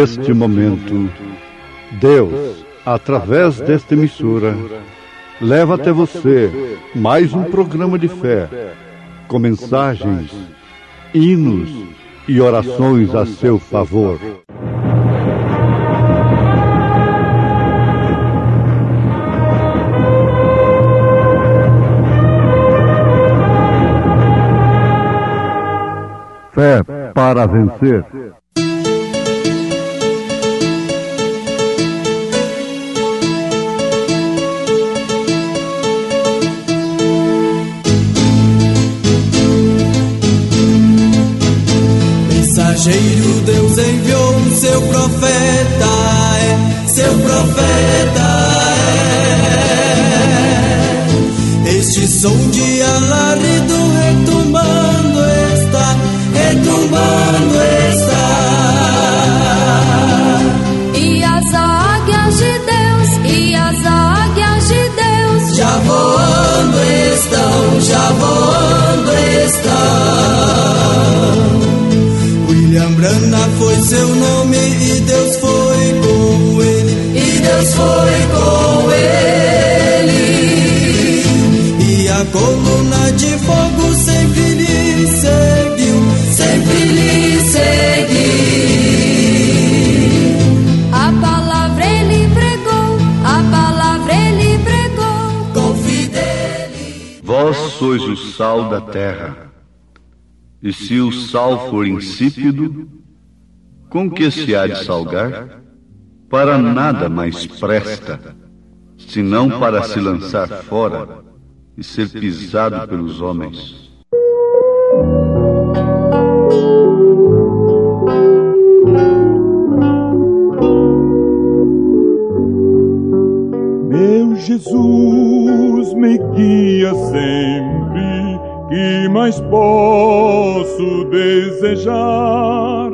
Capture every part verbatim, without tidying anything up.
neste momento, Deus, através desta emissora, leva até você mais um programa de fé, com mensagens, hinos e orações a seu favor. Fé para vencer. Mensageiro, Deus enviou seu profeta, é, seu profeta é. Este som de alarido retumbando está, retumbando está. E as águias de Deus, e as águias de Deus já voando estão, já voando estão. William Branham foi seu nome e Deus foi com ele, e Deus foi com ele. E a coluna de fogo sempre lhe seguiu, sempre lhe seguiu. A palavra ele pregou, a palavra ele pregou com fidelidade. Vós sois o sal da terra. E se o sal for insípido, com que se há de salgar? Para nada mais presta, senão para se lançar fora e ser pisado pelos homens. Meu Jesus, me guia sempre. Que mais posso desejar?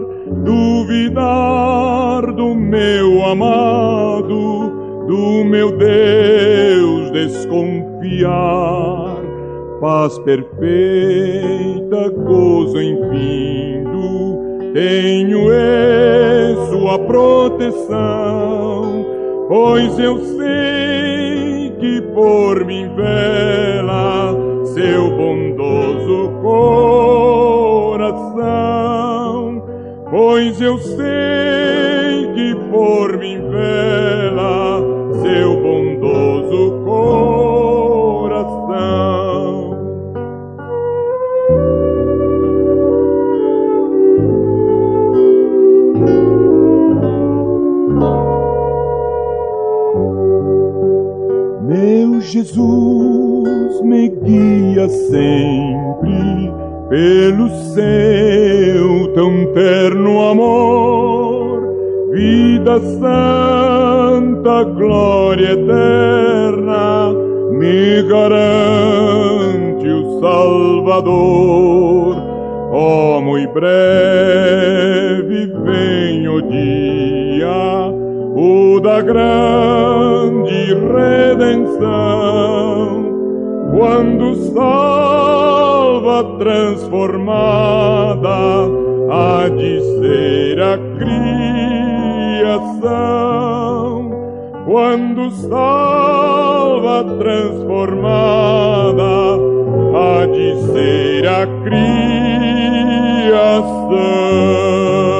Duvidar do meu amado, do meu Deus desconfiar. Paz perfeita, gozo infindo, tenho eu sua proteção, pois eu sei que por mim vela seu bondoso coração, pois eu sei que por mim vela seu bondoso coração. Meu Jesus, me guia sempre pelo seu tão terno amor, vida santa, glória eterna, me garante o Salvador. Oh, muito breve vem o dia, o da grande redenção, quando salva transformada há de ser a criação, quando salva transformada há de ser a criação.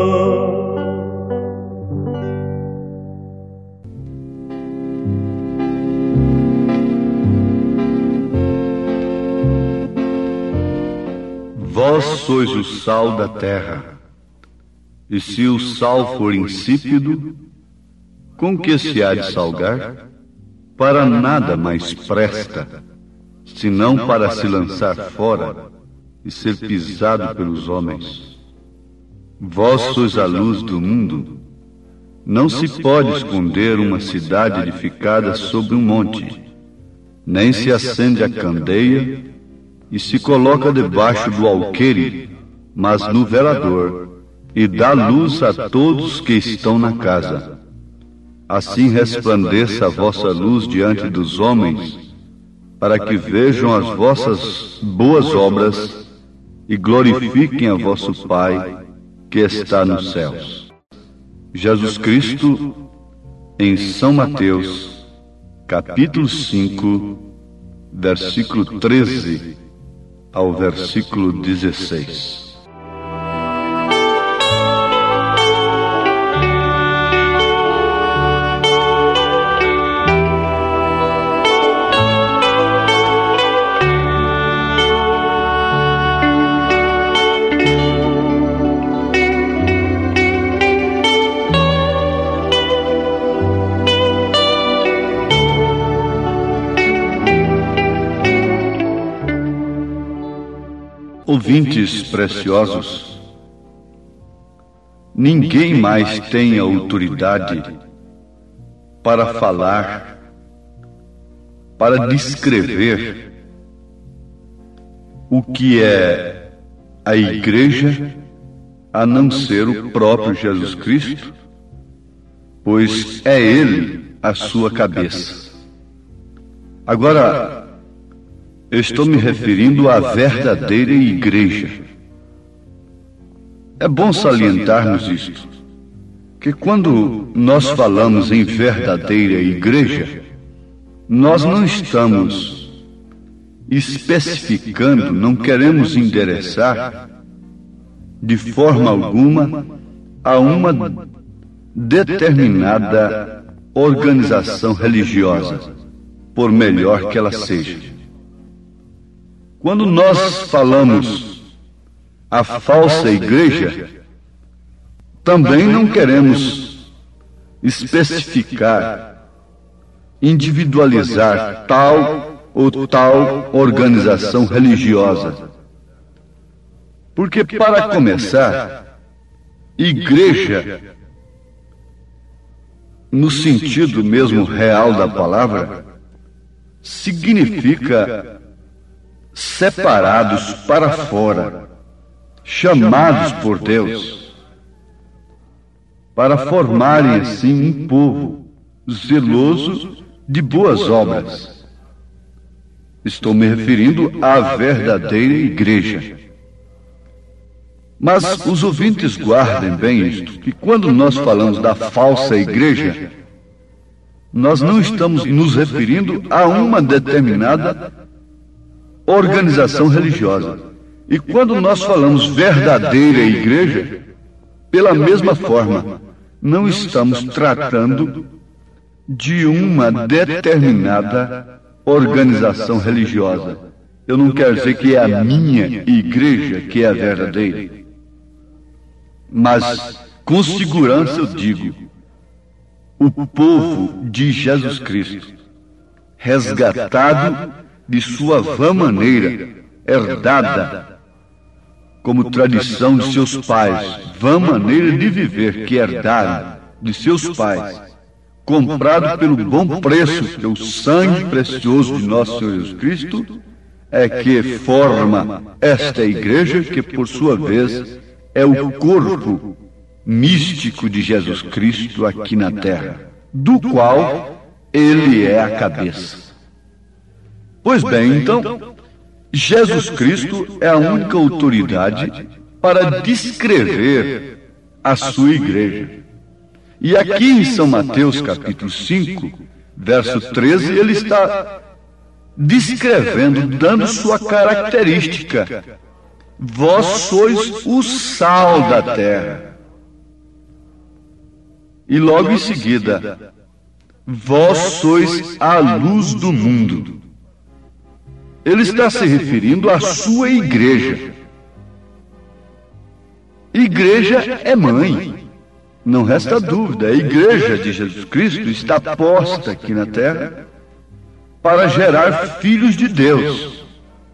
Vós sois o sal da terra. E se o sal for insípido, com que se há de salgar? Para nada mais presta, senão para se lançar fora e ser pisado pelos homens. Vós sois a luz do mundo. Não se pode esconder uma cidade edificada sobre um monte, nem se acende a candeia e se coloca debaixo do alqueire, mas no velador, e dá luz a todos que estão na casa. Assim resplandeça a vossa luz diante dos homens, para que vejam as vossas boas obras e glorifiquem a vosso Pai que está nos céus. Jesus Cristo em São Mateus, capítulo cinco, versículo treze ao versículo dezesseis. Ouvintes preciosos, ninguém mais tem autoridade para falar, para descrever o que é a igreja, a não ser o próprio Jesus Cristo, pois é Ele a sua cabeça. Agora, estou me referindo à verdadeira igreja. É bom salientarmos isto, que quando nós falamos em verdadeira igreja, nós não estamos especificando, não queremos endereçar de forma alguma a uma determinada organização religiosa, por melhor que ela seja. Quando nós falamos a falsa igreja, também não queremos especificar, individualizar tal ou tal organização religiosa. Porque, para começar, igreja, no sentido mesmo real da palavra, significa separados para fora, chamados por Deus, para formarem assim um povo zeloso de boas obras. Estou me referindo à verdadeira igreja. Mas os ouvintes guardem bem isto, que quando nós falamos da falsa igreja, nós não estamos nos referindo a uma determinada organização religiosa. E quando nós falamos verdadeira igreja, pela mesma forma, não estamos tratando de uma determinada organização religiosa. Eu não quero dizer que é a minha igreja que é a verdadeira, mas com segurança eu digo, o povo de Jesus Cristo, resgatado de sua vã maneira, herdada como tradição de seus pais, vã maneira de viver que herdaram de seus pais, comprado pelo bom preço, que é o sangue precioso de nosso Senhor Jesus Cristo, é que forma esta igreja, que por sua vez é o corpo místico de Jesus Cristo aqui na terra, do qual Ele é a cabeça. Pois bem, então, Jesus Cristo é a única autoridade para descrever a sua igreja. E aqui em São Mateus, capítulo cinco, verso treze, ele está descrevendo, dando sua característica. Vós sois o sal da terra. E logo em seguida, vós sois a luz do mundo. Ele está se referindo à sua igreja. Igreja é mãe, não resta dúvida. A igreja de Jesus Cristo está posta aqui na terra para gerar filhos de Deus.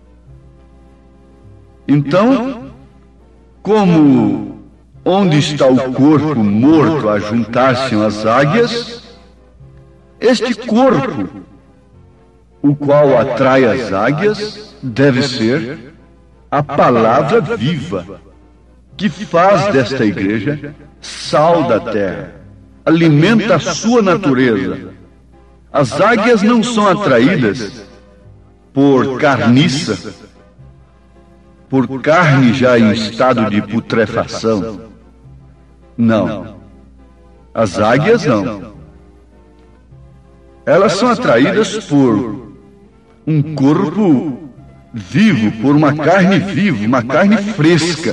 Então, como onde está o corpo morto a juntar-se as águias, este corpo, o qual atrai as águias, deve ser a palavra viva, que faz desta igreja sal da terra, alimenta a sua natureza. As águias não são atraídas por carniça, por carne já em estado de putrefação. Não. As águias não. Elas são atraídas por um corpo vivo, por uma carne viva, uma carne fresca.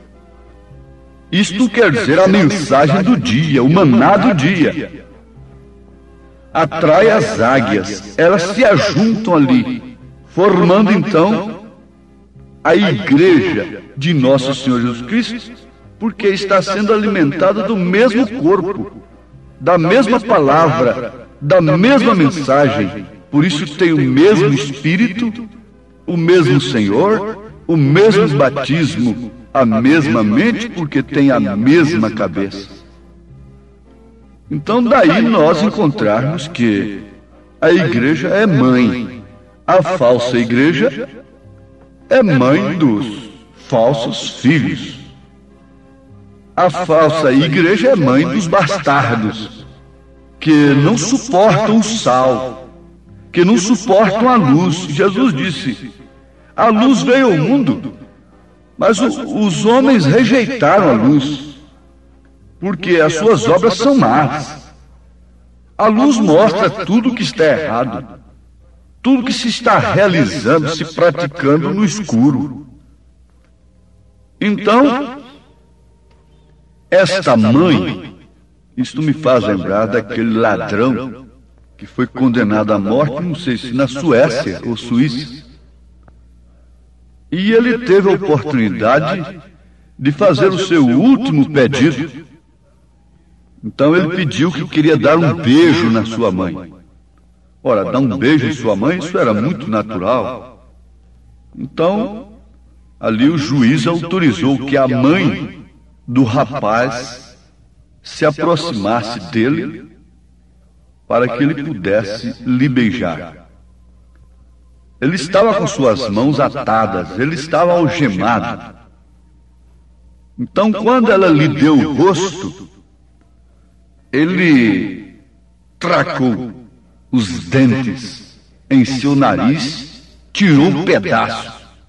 Isto quer dizer a mensagem do dia, o maná do dia. Atrai as águias, elas se ajuntam ali, formando então a igreja de Nosso Senhor Jesus Cristo, porque está sendo alimentada do mesmo corpo, da mesma palavra, da mesma mensagem. Por isso tem o mesmo Espírito, o mesmo Senhor, o mesmo batismo, a mesma mente, porque tem a mesma cabeça. Então daí nós encontrarmos que a igreja é mãe, a falsa igreja é mãe dos falsos filhos. A falsa igreja é mãe dos bastardos, que não suportam o sal, que não suportam a luz. Jesus disse: a luz veio ao mundo, mas o, os homens rejeitaram a luz, porque as suas obras são más. A luz mostra tudo o que está errado, tudo que se está realizando, se praticando no escuro. Então, esta mãe, isto me faz lembrar daquele ladrão que foi condenado à morte, não sei se na Suécia ou Suíça. E ele teve a oportunidade de fazer o seu último pedido. Então ele pediu que queria dar um beijo na sua mãe. Ora, dar um beijo em sua mãe, isso era muito natural. Então, ali o juiz autorizou que a mãe do rapaz se aproximasse dele para que ele pudesse lhe beijar. Ele estava com suas mãos atadas, ele estava algemado. Então, quando ela lhe deu o rosto, ele tracou os dentes em seu nariz, tirou um pedaço.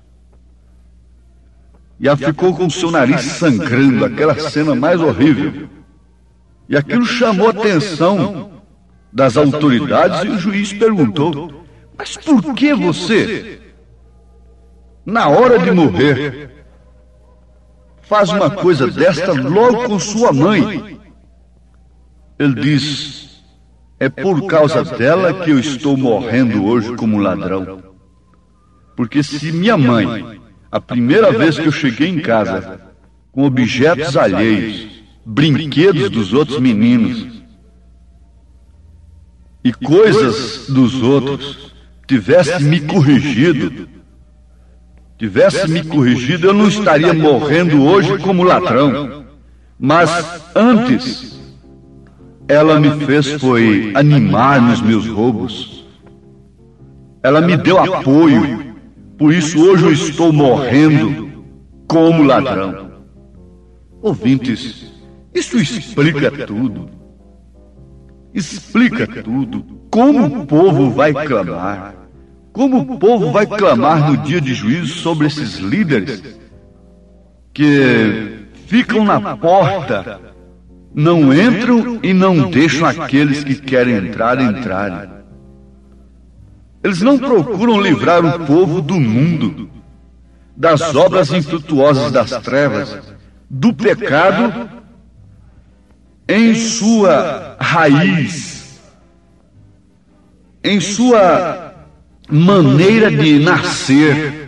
E ela ficou com o seu nariz sangrando, aquela cena mais horrível. E aquilo chamou a atenção das autoridades e o juiz perguntou: mas por que você, na hora de morrer, faz uma coisa desta logo com sua mãe? Ele diz: é por causa dela que eu estou morrendo hoje como ladrão. Porque se minha mãe, a primeira vez que eu cheguei em casa, com objetos alheios, brinquedos dos outros meninos e coisas dos outros, tivesse me corrigido, tivesse me corrigido, eu não estaria morrendo hoje como ladrão. Mas antes, ela me fez foi animar nos meus roubos. Ela me deu apoio. Por isso hoje eu estou morrendo como ladrão. Ouvintes, isso explica tudo. Explica tudo. Como o povo vai clamar? Como o povo vai clamar no dia de juízo sobre esses líderes que ficam na porta, não entram e não deixam aqueles que querem entrar entrarem. Eles não procuram livrar o povo do mundo, das obras infrutuosas das trevas, do pecado em sua raiz, em sua maneira de nascer.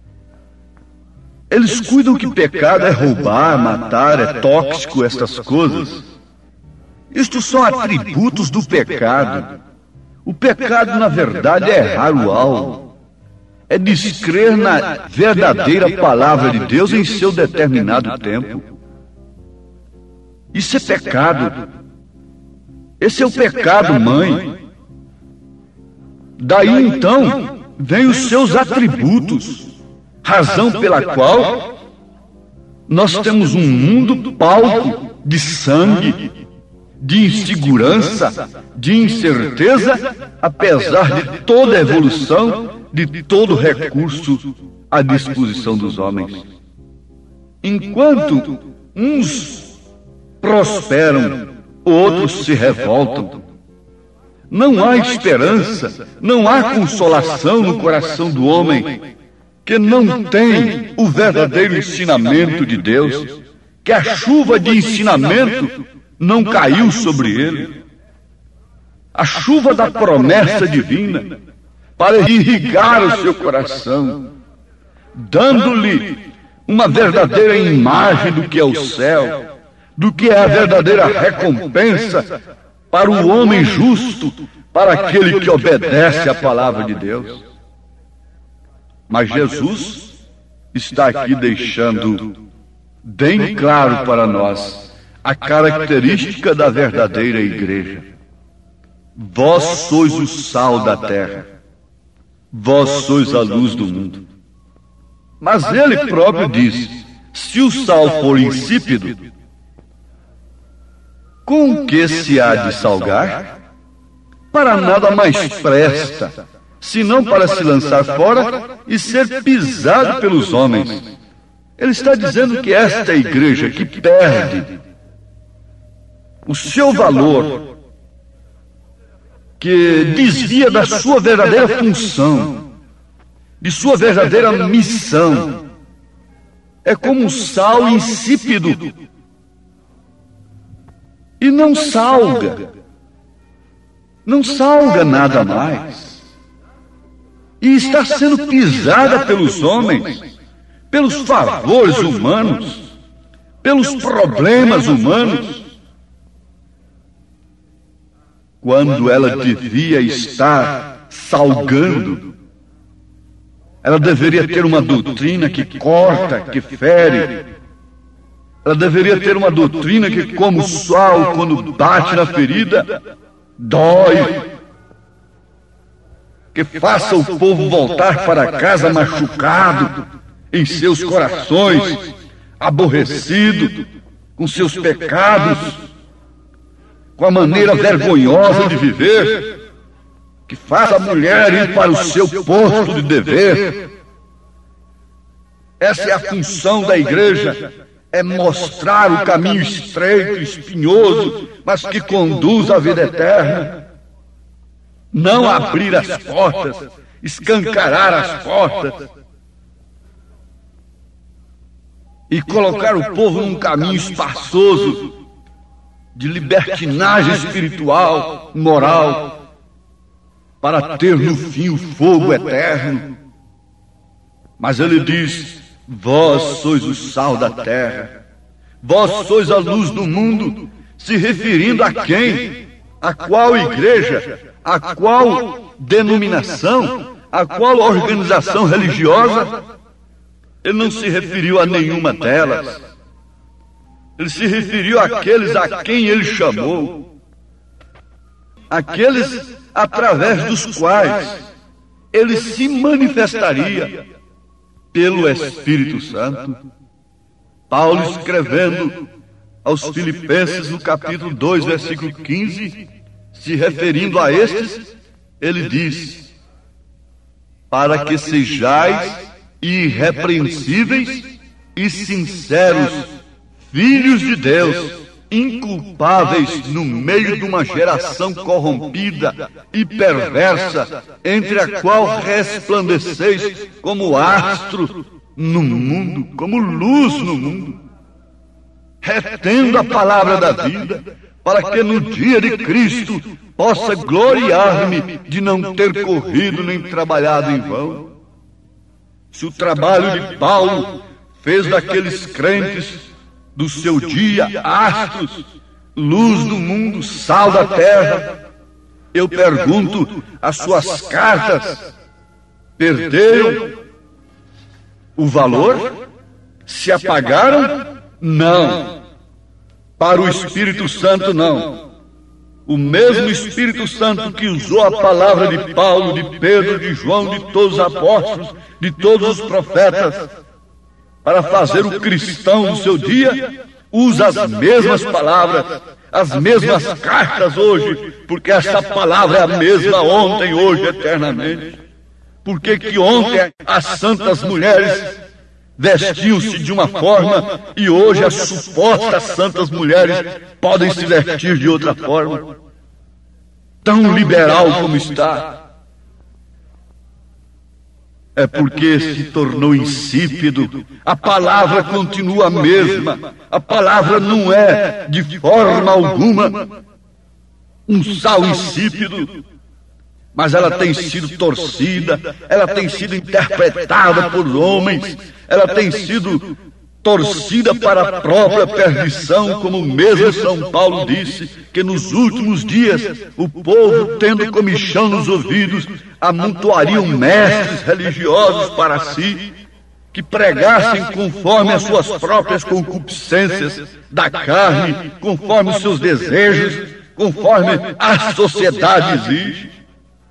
Eles cuidam que pecado é roubar, matar, é tóxico, estas coisas. Isto são atributos do pecado. O pecado, na verdade, é errar o alvo. É descrer na verdadeira palavra de Deus em seu determinado tempo. Isso é pecado. Esse é o pecado, mãe. Daí então vem os seus atributos, razão pela qual nós temos um mundo palco de sangue, de insegurança, de incerteza, apesar de toda a evolução, de todo recurso à disposição dos homens. Enquanto uns prosperam, outros se revoltam. Não há esperança, não há consolação no coração do homem que não tem o verdadeiro ensinamento de Deus, que a chuva de ensinamento não caiu sobre ele. A chuva da promessa divina para irrigar o seu coração, dando-lhe uma verdadeira imagem do que é o céu, do que é a verdadeira recompensa para o homem justo, para aquele que obedece à palavra de Deus. Mas Jesus está aqui deixando bem claro para nós a característica da verdadeira igreja. Vós sois o sal da terra, vós sois a luz do mundo. Mas ele próprio diz: se o sal for insípido, com que se há de salgar? Para nada mais presta, senão para se lançar fora e ser pisado pelos homens. Ele está dizendo que esta igreja que perde o seu valor, que desvia da sua verdadeira função, de sua verdadeira missão, é como um sal insípido e não salga, não salga nada mais, e está sendo pisada pelos homens, pelos favores humanos, pelos problemas humanos, quando ela devia estar salgando. Ela deveria ter uma doutrina que corta, que fere. Ela deveria ter uma doutrina que, como o sol, quando bate na ferida, dói. Que faça o povo voltar para casa machucado, em seus corações, aborrecido, com seus pecados, com a maneira vergonhosa de viver, que faça a mulher ir para o seu posto de dever. Essa é a função da igreja, é mostrar o caminho estreito, espinhoso, mas que conduz à vida eterna. Não abrir as portas, escancarar as portas e colocar o povo num caminho espaçoso de libertinagem espiritual, moral, para ter no fim o fogo eterno. Mas ele diz: vós sois o sal da terra, vós sois a luz do mundo, se referindo a quem? A qual igreja? A qual denominação? A qual organização religiosa? Ele não se referiu a nenhuma delas. Ele se referiu àqueles a quem ele chamou, aqueles através dos quais ele se manifestaria pelo Espírito Santo. Paulo, escrevendo aos Filipenses no capítulo dois, versículo quinze, se referindo a estes, ele diz: para que sejais irrepreensíveis e sinceros, filhos de Deus, inculpáveis no meio de uma geração corrompida e perversa, entre a qual resplandeceis como astro no mundo, como luz no mundo, retendo a palavra da vida, para que no dia de Cristo possa gloriar-me de não ter corrido nem trabalhado em vão. Se o trabalho de Paulo fez daqueles crentes do seu dia astros, luz do mundo, sal da terra, eu pergunto: as suas cartas perderam o valor? Se apagaram? Não. Para o Espírito Santo, não. O mesmo Espírito Santo que usou a palavra de Paulo, de Pedro, de João, de todos os apóstolos, de todos os profetas, para fazer o cristão do seu dia, usa as mesmas palavras, as mesmas cartas hoje, porque essa palavra é a mesma ontem, hoje, eternamente. Porque que ontem as santas mulheres vestiam-se de uma forma e hoje as supostas santas mulheres podem se vestir de outra forma. Tão liberal como está. É porque se tornou insípido. A palavra continua a mesma. A palavra não é, de forma alguma, um sal insípido. Mas ela tem sido torcida, ela tem sido interpretada por homens, ela tem sido torcida para a própria perdição, como mesmo São Paulo disse, que nos últimos dias o povo, tendo comichão nos ouvidos, amontoariam mestres religiosos para si, que pregassem conforme as suas próprias concupiscências da carne, conforme os seus desejos, conforme a sociedade exige.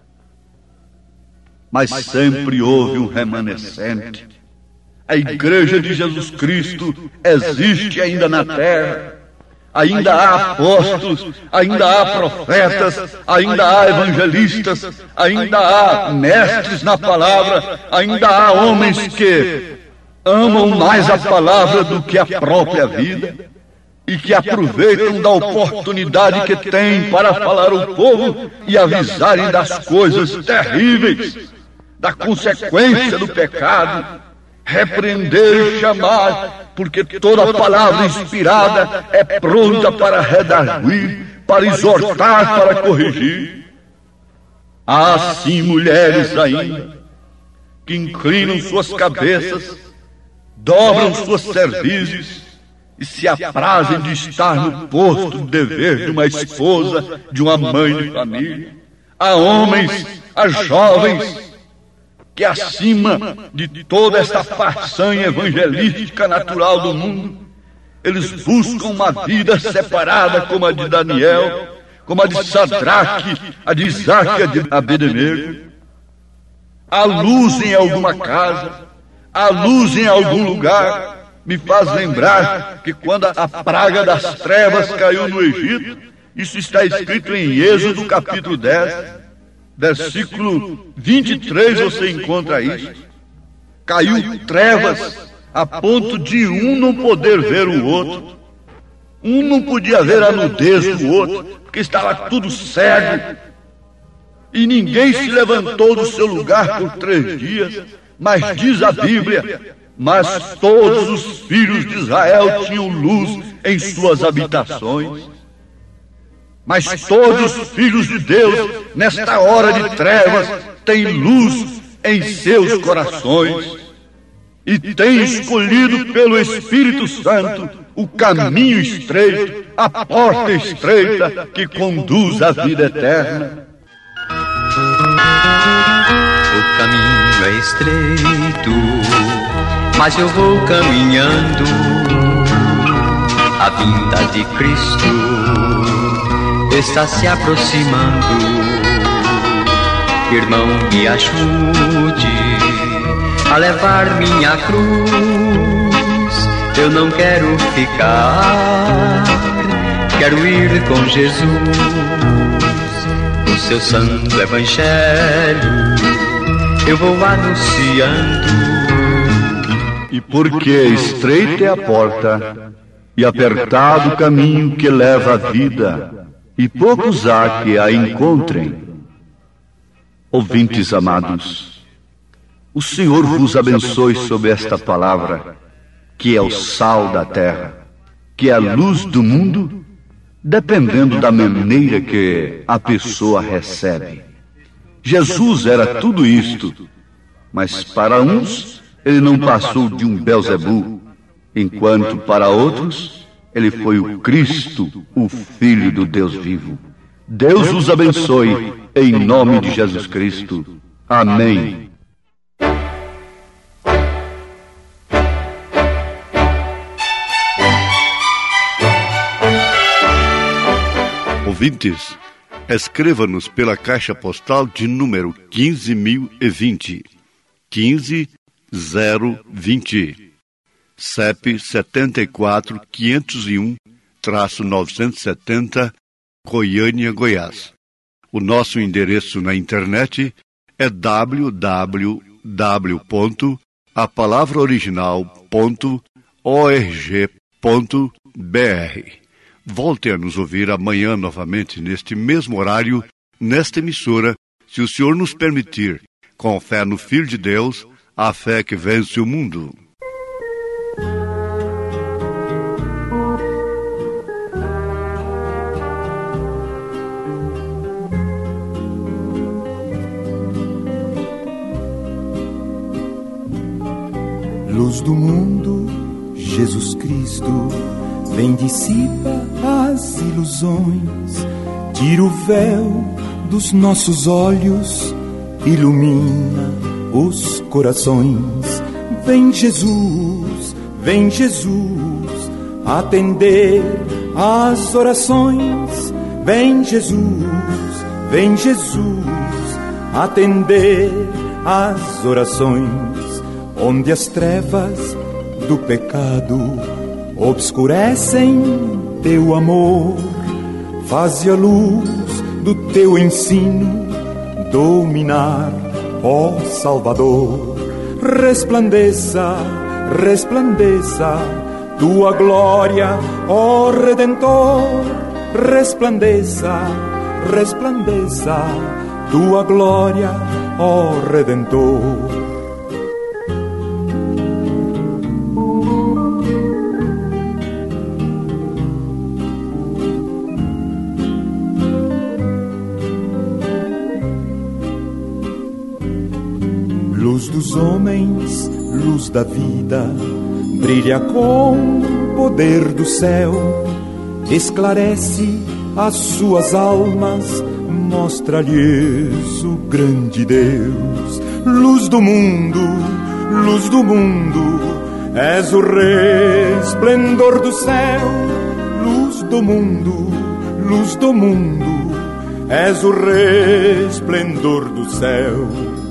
Mas sempre houve um remanescente. A Igreja de Jesus Cristo existe ainda na terra. Ainda há apóstolos, ainda há profetas, ainda há evangelistas, ainda há mestres na palavra, ainda há homens que amam mais a palavra do que a própria vida e que aproveitam da oportunidade que têm para falar ao povo e avisarem das coisas terríveis, da consequência do pecado, repreender e chamar, porque toda palavra inspirada é pronta para redarguir, para exortar, para corrigir. Há sim mulheres ainda que inclinam suas cabeças, dobram suas cervizes e se aprazem de estar no posto de dever de uma esposa, de uma mãe de família. Há homens, há jovens, que acima de toda esta façanha evangelística natural do mundo, eles buscam uma vida separada como a de Daniel, como a de Sadraque, a de Isaque e a de Abednego. Há luz em alguma casa, há luz em algum lugar. Me faz lembrar que quando a praga das trevas caiu no Egito, isso está escrito em Êxodo capítulo dez, versículo vinte e três, você encontra isso. Caiu trevas a ponto de um não poder ver o outro. Um não podia ver a nudez do outro, porque estava tudo cego. E ninguém se levantou do seu lugar por três dias. Mas diz a Bíblia, mas todos os filhos de Israel tinham luz em suas habitações. Mas todos os filhos de Deus, nesta hora de trevas, têm luz em seus corações e têm escolhido pelo Espírito Santo o caminho estreito, a porta estreita que conduz à vida eterna. O caminho é estreito, mas eu vou caminhando. A vinda de Cristo está se aproximando. Irmão, me ajude a levar minha cruz. Eu não quero ficar, quero ir com Jesus. O seu santo evangelho eu vou anunciando. E porque estreita é a porta e apertado o caminho que leva à vida, e poucos há que a encontrem. Ouvintes amados, o Senhor vos abençoe sob esta palavra, que é o sal da terra, que é a luz do mundo, dependendo da maneira que a pessoa recebe. Jesus era tudo isto, mas para uns ele não passou de um Belzebu, enquanto para outros ele foi o Cristo, o Filho do Deus vivo. Deus os abençoe, em nome de Jesus Cristo. Amém. Ouvintes, escreva-nos pela caixa postal de número quinze mil e vinte, quinze zero vinte. C E P setenta e quatro, quinhentos e um, novecentos e setenta, Goiânia, Goiás. O nosso endereço na internet é w w w ponto a palavra original ponto org ponto br. Volte a nos ouvir amanhã novamente neste mesmo horário, nesta emissora, se o Senhor nos permitir, com fé no Filho de Deus, a fé que vence o mundo. Luz do mundo, Jesus Cristo, vem dissipa as ilusões, tira o véu dos nossos olhos, ilumina os corações. Vem Jesus, vem Jesus, atender as orações. Vem Jesus, vem Jesus, atender as orações. Onde as trevas do pecado obscurecem teu amor, faze a luz do teu ensino dominar, ó Salvador. Resplandeça, resplandeça tua glória, ó Redentor. Resplandeça, resplandeça tua glória, ó Redentor. Luz dos homens, luz da vida, brilha com o poder do céu, esclarece as suas almas, mostra-lhes o grande Deus. Luz do mundo, luz do mundo, és o resplendor do céu. Luz do mundo, luz do mundo, és o resplendor do céu.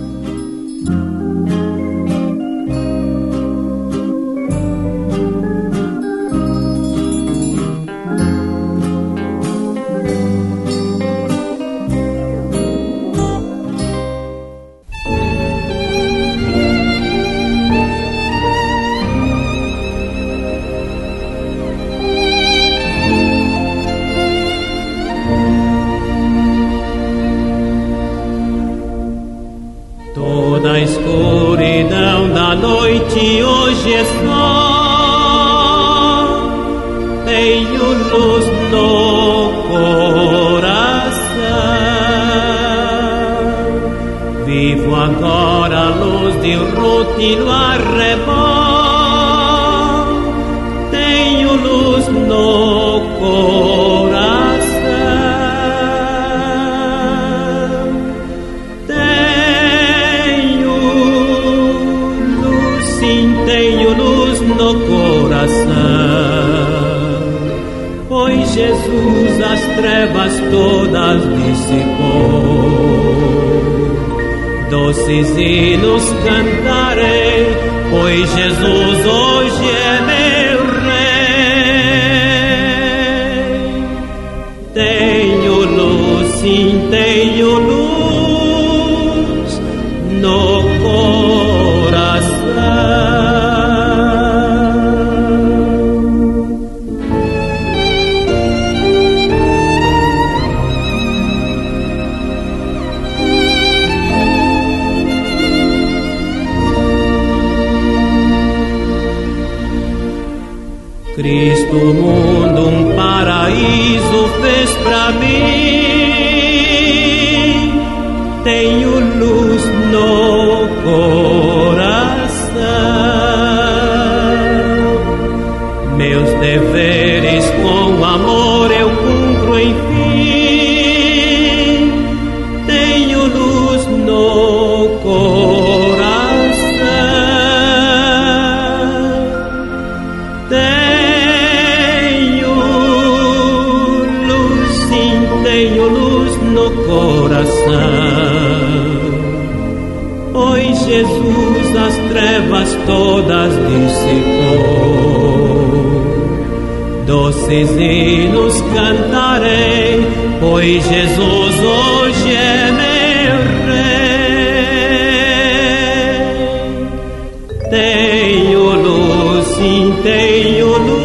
Jesus as trevas todas dissipou. Doces hinos cantarei, pois Jesus hoje é meu Rei. Tenho luz, sim, tenho luz no coração. Cristo, o mundo, um paraíso fez pra mim. Tenho luz no coração. Meus deveres com amor eu cumpro enfim. Tenho luz no coração. Tenho luz no coração, pois Jesus as trevas todas dissipou. Doces hinos cantarei, pois Jesus hoje é meu Rei. assim tenho luz.